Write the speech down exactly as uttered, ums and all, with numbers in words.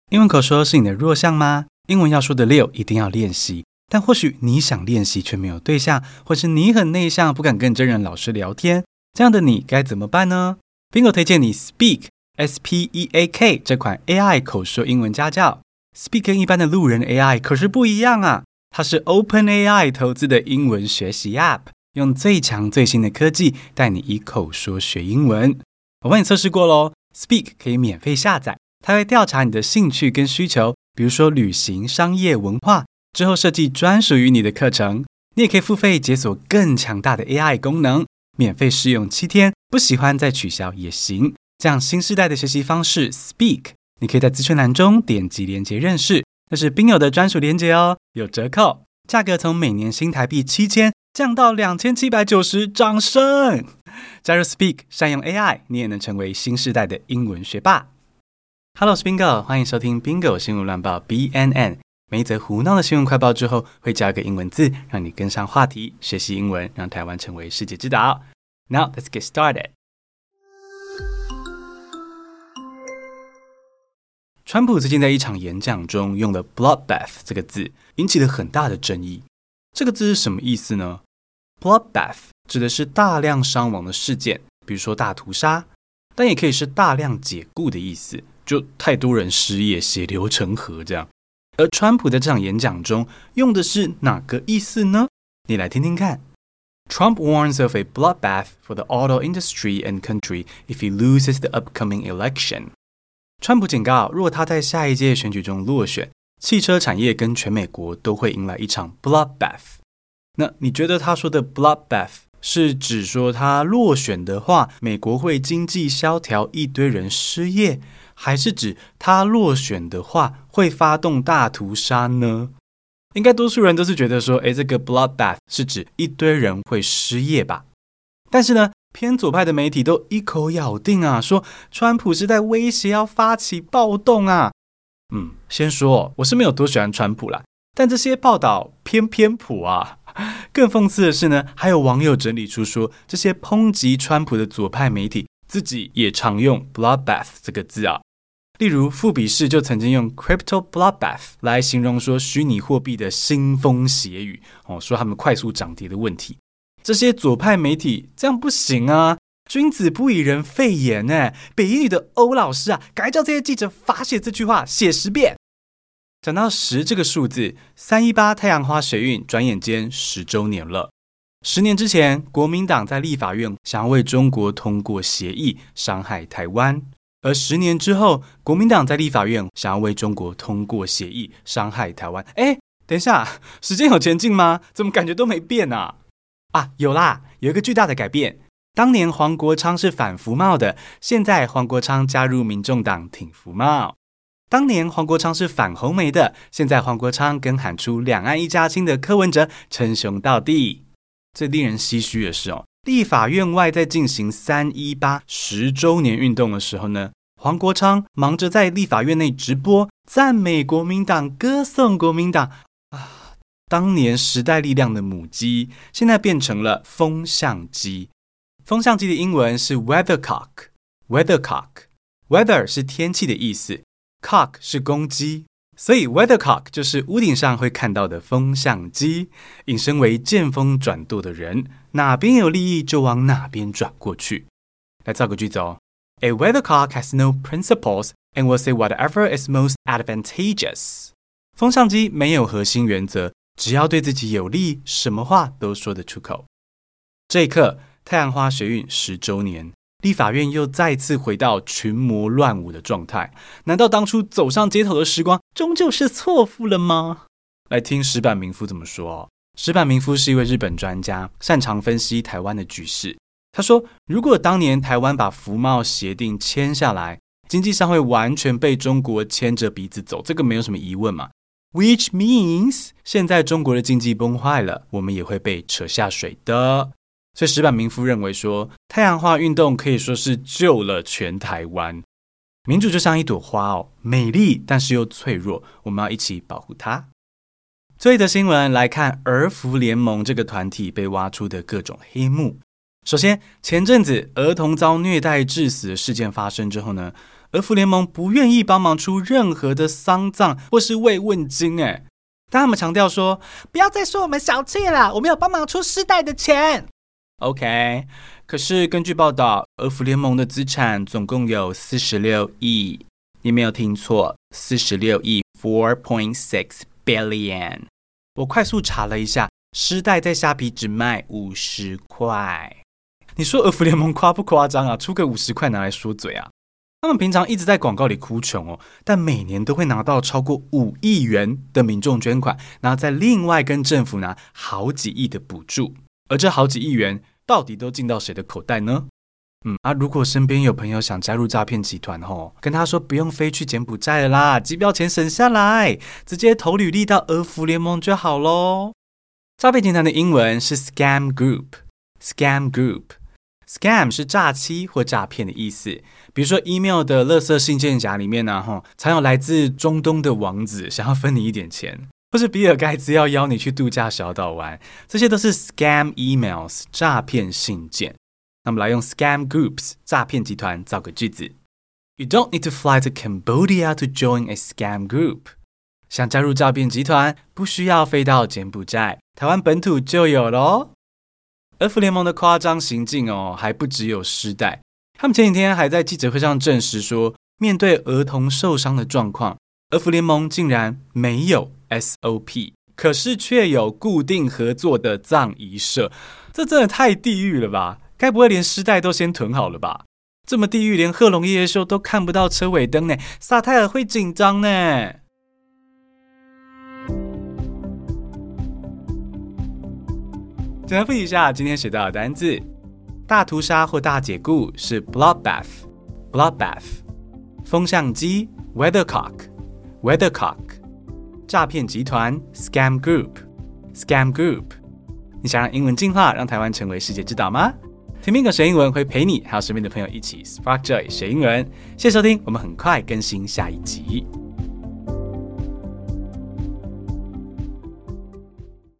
英文口说是你的弱项吗？英文要说的溜，一定要练习。但或许你想练习却没有对象，或是你很内向，不敢跟真人老师聊天，这样的你该怎么办呢？ Bingo 推荐你 Speak S P E A K 这款 A I 口说英文家教。 Speak 跟一般的路人 A I 可是不一样啊，它是 OpenAI 投资的英文学习 App， 用最强最新的科技带你以口说学英文。我帮你测试过咯， Speak 可以免费下载，它会调查你的兴趣跟需求，比如说旅行、商业、文化，之后设计专属于你的课程。你也可以付费解锁更强大的 A I 功能，免费试用七天，不喜欢再取消也行。这样新世代的学习方式 Speak， 你可以在资讯栏中点击连结认识，那是宾友的专属连结哦，有折扣，价格从每年新台币七千降到两千七百九十，掌声！加入 Speak， 善用 A I， 你也能成为新世代的英文学霸。Hello， 我是 Bingo， 欢迎收听 Bingo 新闻乱报 B N N。每一则胡闹的新闻快报之后，会加一个英文字，让你跟上话题，学习英文，让台湾成为世界之岛。Now let's get started。川普最近在一场演讲中用了 bloodbath 这个字，引起了很大的争议。这个字是什么意思呢？ bloodbath 指的是大量伤亡的事件，比如说大屠杀，但也可以是大量解雇的意思，就太多人失业，血流成河这样。而川普在这场演讲中用的是哪个意思呢？你来听听看。 Trump warns of a bloodbath for the auto industry and country if he loses the upcoming election。 川普警告，如果他在下一届选举中落选，汽车产业跟全美国都会迎来一场 bloodbath。 那你觉得他说的 bloodbath 是指说他落选的话，美国会经济萧条，一堆人失业，还是指他落选的话会发动大屠杀呢？应该多数人都是觉得说，诶，这个 bloodbath 是指一堆人会失业吧。但是呢，偏左派的媒体都一口咬定啊，说川普是在威胁要发起暴动啊。嗯，先说我是没有多喜欢川普啦，但这些报道偏偏普啊。更讽刺的是呢，还有网友整理出说，这些抨击川普的左派媒体自己也常用 bloodbath 这个字啊。例如富比士就曾经用 crypto bloodbath 来形容说虚拟货币的腥风血雨、哦、说他们快速涨跌的问题。这些左派媒体这样不行啊，君子不以人废言耶。北一女的欧老师啊，赶快叫这些记者罚写这句话，写十遍。讲到十这个数字，三一八太阳花学运转眼间十周年了。十年之前，国民党在立法院想要为中国通过协议，伤害台湾。而十年之后，国民党在立法院想要为中国通过协议，伤害台湾。诶，等一下，时间有前进吗？怎么感觉都没变啊？啊，有啦，有一个巨大的改变。当年黄国昌是反服贸的，现在黄国昌加入民众党挺服贸。当年黄国昌是反红媒的，现在黄国昌跟喊出两岸一家亲的柯文哲称兄道弟。最令人唏嘘的是哦，立法院外在进行三一八十周年运动的时候呢，黄国昌忙着在立法院内直播赞美国民党，歌颂国民党啊！当年时代力量的母鸡，现在变成了风向鸡。风向鸡的英文是 weathercock， weathercock， weather 是天气的意思， cock 是公鸡，所以 weathercock 就是屋顶上会看到的风向鸡，引申为见风转舵的人，哪边有利益就往哪边转过去。来造个句子哦。A weathercock has no principles and will say whatever is most advantageous。 风向鸡没有核心原则，只要对自己有利，什么话都说得出口。这一刻，太阳花学运十周年，立法院又再次回到群魔乱舞的状态。难道当初走上街头的时光终究是错付了吗？来听石坂明夫怎么说哦。石坂明夫是一位日本专家，擅长分析台湾的局势。他说，如果当年台湾把服贸协定签下来，经济上会完全被中国牵着鼻子走，这个没有什么疑问嘛。Which means 现在中国的经济崩坏了，我们也会被扯下水的。所以石坂明夫认为说，太阳花运动可以说是救了全台湾。民主就像一朵花哦，美丽但是又脆弱，我们要一起保护它。最后一则新闻来看儿福联盟这个团体被挖出的各种黑幕。首先，前阵子儿童遭虐待致死的事件发生之后呢， 而福联盟不愿意帮忙出任何的丧葬或是慰问金，诶，但他们强调说，不要再说我们小气了，我们有帮忙出尸袋的钱。OK， 可是根据报道，而福联盟的资产总共有四十六亿，你没有听错，四十六亿 four point six billion。我快速查了一下，尸袋在虾皮只卖五十块。你说而福联盟夸不夸张啊？出个五十块拿来说嘴啊？他们平常一直在广告里哭穷哦，但每年都会拿到超过五亿元的民众捐款，然后再另外跟政府拿好几亿的补助。而这好几亿元到底都进到谁的口袋呢？嗯啊，如果身边有朋友想加入诈骗集团吼，跟他说不用飞去柬埔寨了啦，机票钱省下来，直接投履历到儿福联盟就好咯。诈骗集团的英文是 scam group，scam group。Scam 是诈欺或诈骗的意思，比如说 email 的垃圾信件夹里面呢、啊，藏有来自中东的王子想要分你一点钱，或是比尔盖茨要邀你去度假小岛玩，这些都是 scam emails 诈骗信件。那么来用 scam groups 诈骗集团造个句子 ：You don't need to fly to Cambodia to join a scam group。想加入诈骗集团，不需要飞到柬埔寨，台湾本土就有咯。儿福联盟的夸张行径哦，还不只有尸袋。他们前几天还在记者会上证实说，面对儿童受伤的状况，儿福联盟竟然没有 S O P， 可是却有固定合作的葬仪社。这真的太地狱了吧？该不会连尸袋都先囤好了吧？这么地狱，连贺龙夜夜秀都看不到车尾灯呢，萨泰尔会紧张呢。简单复习一下今天学到的单字，大屠杀或大解雇是 bloodbath bloodbath， 风向机 weathercock weathercock， 诈骗集团 scam group scam group。 你想让英文进化，让台湾成为世界之岛吗？听民梗学英文会陪你还有身边的朋友一起 Spark Joy 学英文。谢谢收听，我们很快更新下一集。